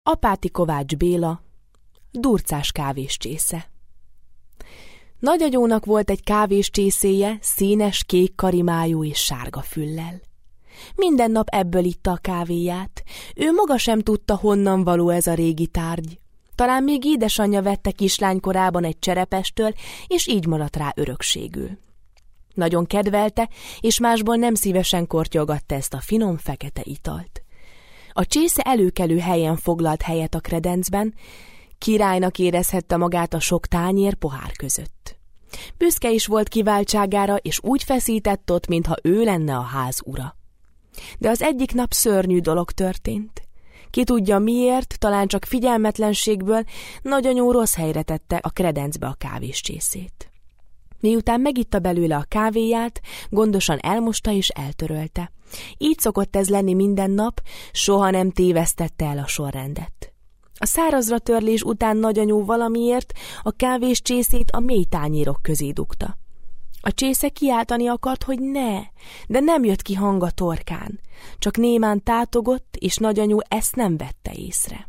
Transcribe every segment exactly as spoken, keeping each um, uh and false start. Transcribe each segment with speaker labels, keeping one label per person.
Speaker 1: Apáti Kovács Béla, Durcás kávéscsésze. Nagyagyónak volt egy kávéscsészéje, színes kék karimájú és sárga füllel. Minden nap ebből itta a kávéját, ő maga sem tudta, honnan való ez a régi tárgy. Talán még édesanyja vette kislánykorában egy cserepestől, és így maradt rá örökségül. Nagyon kedvelte, és másból nem szívesen kortyolgatta ezt a finom fekete italt. A csésze előkelő helyen foglalt helyet a kredencben, királynak érezhette magát a sok tányér pohár között. Büszke is volt kiváltságára, és úgy feszített ott, mintha ő lenne a ház ura. De az egyik nap szörnyű dolog történt. Ki tudja miért, talán csak figyelmetlenségből nagyanyó rossz helyre tette a kredencbe a kávéscsészét. Miután megitta belőle a kávéját, gondosan elmosta és eltörölte. Így szokott ez lenni minden nap, soha nem tévesztette el a sorrendet. A szárazra törlés után nagyanyó valamiért a kávéscsészét a mély tányérok közé dugta. A csésze kiáltani akart, hogy ne, de nem jött ki hang a torkán, csak némán tátogott, és nagyanyó ezt nem vette észre.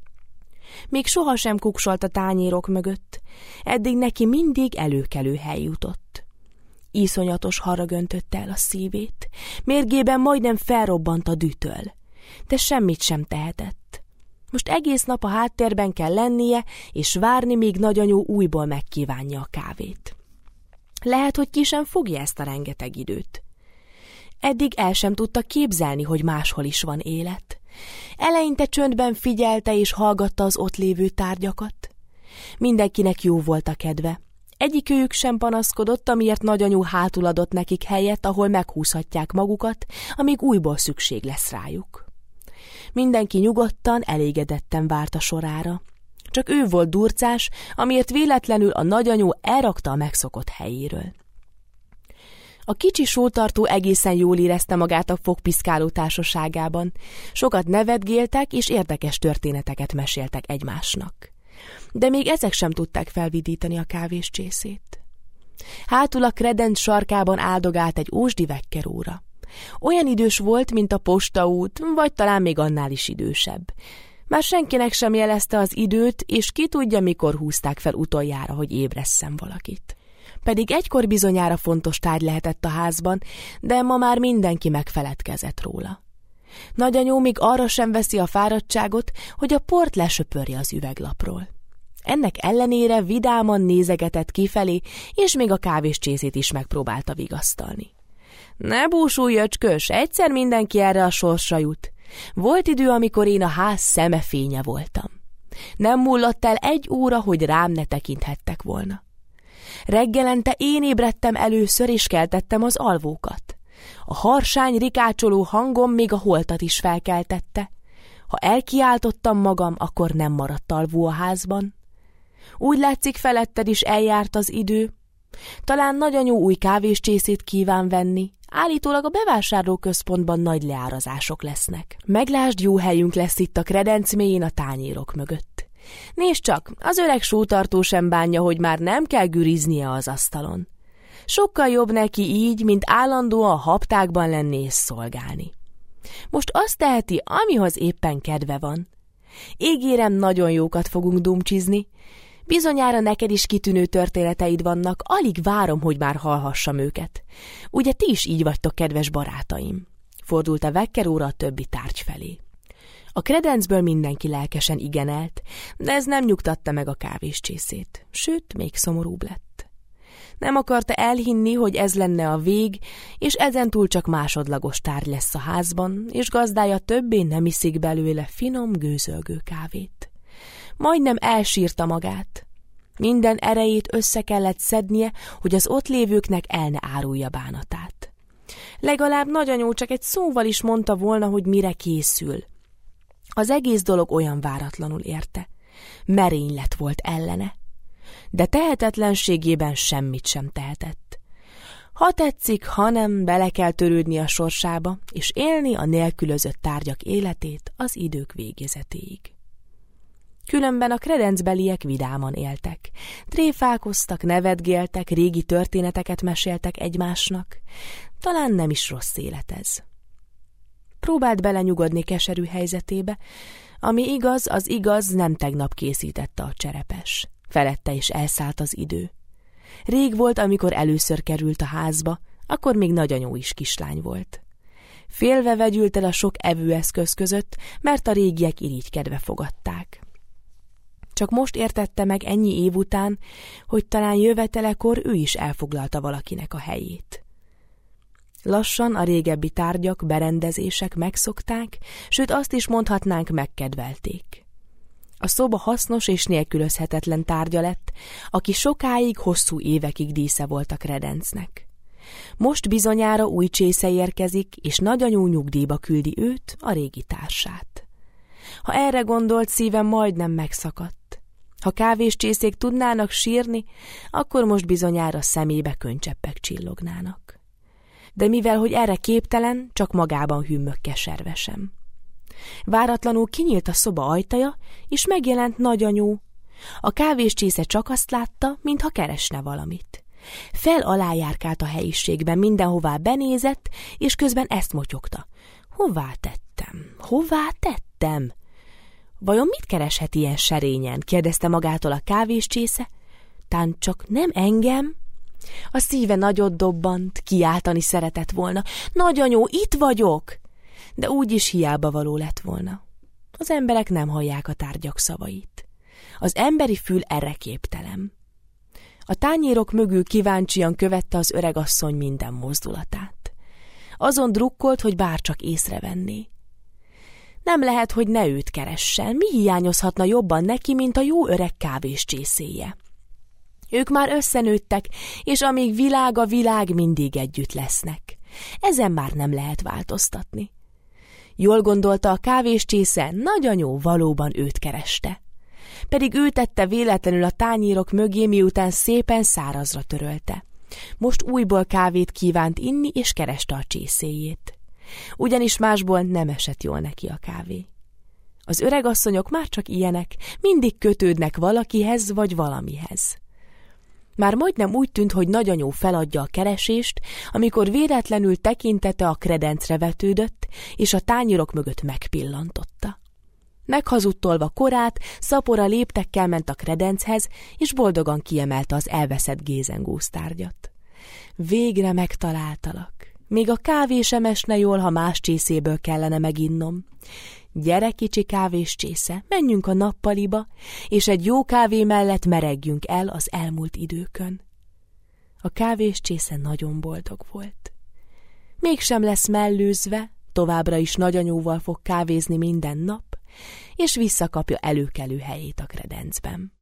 Speaker 1: Még sohasem kuksolt a tányérok mögött, eddig neki mindig előkelő hely jutott. Iszonyatos harag öntötte el a szívét, mérgében majdnem felrobbant a dühtől, de semmit sem tehetett. Most egész nap a háttérben kell lennie, és várni, míg nagyanyó újból megkívánja a kávét. Lehet, hogy ki sem fogja ezt a rengeteg időt. Eddig el sem tudta képzelni, hogy máshol is van élet. Eleinte csöndben figyelte és hallgatta az ott lévő tárgyakat. Mindenkinek jó volt a kedve. Egyikőjük sem panaszkodott, amiért nagyanyú hátul adott nekik helyet, ahol meghúzhatják magukat, amíg újból szükség lesz rájuk. Mindenki nyugodtan, elégedetten várt a sorára. Csak ő volt Durcás, amiért véletlenül a nagyanyó elrakta a megszokott helyéről. A kicsi sótartó egészen jól érezte magát a fogpiszkáló társaságában. Sokat nevetgéltek és érdekes történeteket meséltek egymásnak. De még ezek sem tudták felvidítani a kávéscsészét. Hátul a kredenc sarkában áldogált egy ósdi vekkeróra. Olyan idős volt, mint a postaút, vagy talán még annál is idősebb. Már senkinek sem jelezte az időt, és ki tudja, mikor húzták fel utoljára, hogy ébresszen valakit. Pedig egykor bizonyára fontos tárgy lehetett a házban, de ma már mindenki megfeledkezett róla. Nagyanyó még arra sem veszi a fáradtságot, hogy a port lesöpörje az üveglapról. Ennek ellenére vidáman nézegetett kifelé, és még a kávéscsészét is megpróbálta vigasztalni. Ne búsulj, öcskös, egyszer mindenki erre a sorsra jut. Volt idő, amikor én a ház szemefénye voltam. Nem múlott el egy óra, hogy rám ne tekinthettek volna. Reggelente én ébredtem először, és keltettem az alvókat. A harsány, rikácsoló hangom még a holtat is felkeltette. Ha elkiáltottam magam, akkor nem maradt alvó a házban. Úgy látszik, feletted is eljárt az idő. Talán nagyanyó új kávéscsészét kíván venni. Állítólag a bevásárlóközpontban nagy leárazások lesznek. Meglásd, jó helyünk lesz itt a kredenc mélyén a tányérok mögött. Nézd csak, az öreg sótartó sem bánja, hogy már nem kell güriznie az asztalon. Sokkal jobb neki így, mint állandóan haptákban lenni és szolgálni. Most azt teheti, amihoz éppen kedve van. Ígérem, nagyon jókat fogunk dumcsizni. Bizonyára neked is kitűnő történeteid vannak, alig várom, hogy már hallhassam őket. Ugye ti is így vagytok, kedves barátaim? Fordult a vekkeróra a többi tárgy felé. A kredencből mindenki lelkesen igenelt, de ez nem nyugtatta meg a kávéscsészét, sőt, még szomorúbb lett. Nem akarta elhinni, hogy ez lenne a vég, és ezentúl csak másodlagos tárgy lesz a házban, és gazdája többé nem iszik belőle finom, gőzölgő kávét. Majdnem elsírta magát. Minden erejét össze kellett szednie, hogy az ott lévőknek el ne árulja bánatát. Legalább nagyanyó csak egy szóval is mondta volna, hogy mire készül. Az egész dolog olyan váratlanul érte. Merénylet volt ellene. De tehetetlenségében semmit sem tehetett. Ha tetszik, ha nem, bele kell törődni a sorsába, és élni a nélkülözött tárgyak életét az idők végézetéig. Különben a kredencbeliek vidáman éltek. Tréfálkoztak, nevetgéltek, régi történeteket meséltek egymásnak. Talán nem is rossz élet ez. Próbált belenyugodni keserű helyzetébe. Ami igaz, az igaz, nem tegnap készítette a cserepes. Felette is elszállt az idő. Rég volt, amikor először került a házba, akkor még nagyanyó is kislány volt. Félve vegyült el a sok evőeszköz között, mert a régiek irigykedve fogadták. Csak most értette meg ennyi év után, hogy talán jövetelekor ő is elfoglalta valakinek a helyét. Lassan a régebbi tárgyak, berendezések megszokták, sőt azt is mondhatnánk, megkedvelték. A szoba hasznos és nélkülözhetetlen tárgya lett, aki sokáig, hosszú évekig dísze volt a kredencnek. Most bizonyára új csésze érkezik, és nagyanyú nyugdíjba küldi őt, a régi társát. Ha erre gondolt, szívem majdnem megszakadt. Ha kávéscsészék tudnának sírni, akkor most bizonyára szemébe könycseppek csillognának. De mivel, hogy erre képtelen, csak magában hümmög keservesen. Váratlanul kinyílt a szoba ajtaja, és megjelent nagyanyú. A kávéscsésze csak azt látta, mintha keresne valamit. Fel-alá járkált a helyiségben, mindenhová benézett, és közben ezt motyogta. Hová tettem? Hová tettem? Vajon mit kereshet ilyen serényen? Kérdezte magától a kávéscsésze. Tán csak nem engem? A szíve nagyot dobbant, kiáltani szeretett volna. Nagyanyó, itt vagyok! De úgyis hiába való lett volna. Az emberek nem hallják a tárgyak szavait. Az emberi fül erre képtelen. A tányérok mögül kíváncsian követte az öregasszony minden mozdulatát. Azon drukkolt, hogy bárcsak észrevenné. Nem lehet, hogy ne őt keressen, mi hiányozhatna jobban neki, mint a jó öreg kávéscsészéje. Ők már összenőttek, és amíg világ a világ, mindig együtt lesznek. Ezen már nem lehet változtatni. Jól gondolta a kávéscsésze, nagyanyó valóban őt kereste. Pedig ő tette véletlenül a tányérok mögé, miután szépen szárazra törölte. Most újból kávét kívánt inni, és kereste a csészéjét. Ugyanis másból nem esett jól neki a kávé. Az öregasszonyok már csak ilyenek, mindig kötődnek valakihez vagy valamihez. Már majdnem úgy tűnt, hogy nagyanyó feladja a keresést, amikor véletlenül tekintete a kredencre vetődött, és a tányérok mögött megpillantotta. Meghazudtolva korát, szapora léptekkel ment a kredenchez, és boldogan kiemelte az elveszett gézengóztárgyat. Végre megtaláltalak. Még a kávé sem esne jól, ha más csészéből kellene meginnom. Gyere, kicsi kávéscsésze, menjünk a nappaliba, és egy jó kávé mellett meregjünk el az elmúlt időkön. A kávéscsésze nagyon boldog volt. Mégsem lesz mellőzve, továbbra is nagyanyóval fog kávézni minden nap, és visszakapja előkelő helyét a kredencben.